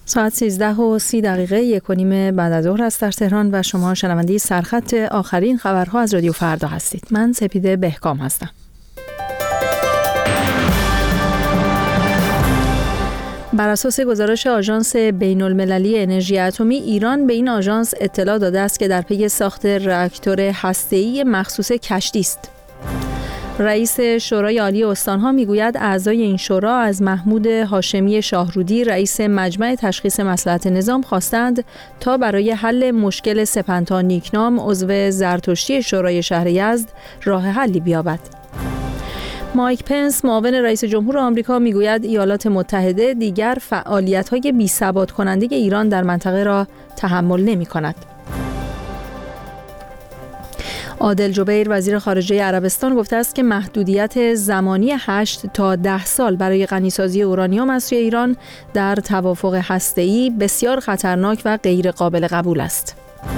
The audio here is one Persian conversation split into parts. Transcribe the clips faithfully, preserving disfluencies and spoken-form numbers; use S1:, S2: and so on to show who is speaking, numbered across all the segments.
S1: ساعت سیزده و سی دقیقه یک و نیم بعد از ظهر است در تهران و شما شنونده سرخط آخرین خبرها از رادیو فردا هستید. من سپیده بهکام هستم. بر اساس گزارش آژانس بین‌المللی انرژی اتمی، ایران به این آژانس اطلاع داده است که در پی ساخت راکتور هسته‌ای مخصوص کشتی است. رئیس شورای عالی استان‌ها میگوید اعضای این شورا از محمود هاشمی شاهرودی رئیس مجمع تشخیص مصلحت نظام خواستند تا برای حل مشکل سپنتا نیکنام عضو زرتشتی شورای شهر یزد راه حلی بیابد. مایک پنس معاون رئیس جمهور آمریکا میگوید ایالات متحده دیگر فعالیت‌های بی‌ثبات کننده ایران در منطقه را تحمل نمی‌کند. عادل جبیر وزیر خارجه عربستان گفته است که محدودیت زمانی هشت تا ده سال برای غنیسازی اورانیوم از سوی ایران در توافق هسته‌ای بسیار خطرناک و غیر قابل قبول است.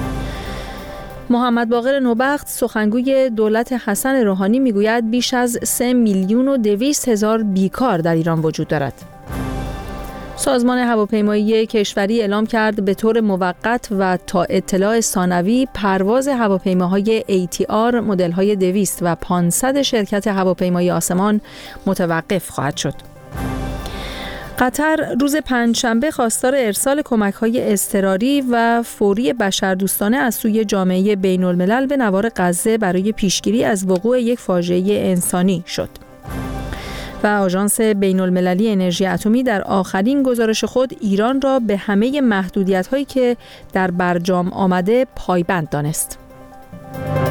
S1: محمد باقر نوبخت سخنگوی دولت حسن روحانی میگوید بیش از سه میلیون و دویست هزار بیکار در ایران وجود دارد. سازمان هواپیمایی کشوری اعلام کرد به طور موقت و تا اطلاع ثانوی پرواز هواپیماهای ای تی آر مدل‌های دویست و پانصد شرکت هواپیمایی آسمان متوقف خواهد شد. قطر روز پنجشنبه خواستار ارسال کمک‌های اضطراری و فوری بشردوستانه از سوی جامعه بین‌الملل به نوار غزه برای پیشگیری از وقوع یک فاجعه انسانی شد. و آژانس بین‌المللی انرژی اتمی در آخرین گزارش خود ایران را به همه محدودیت‌هایی که در برجام آمده پایبند دانست.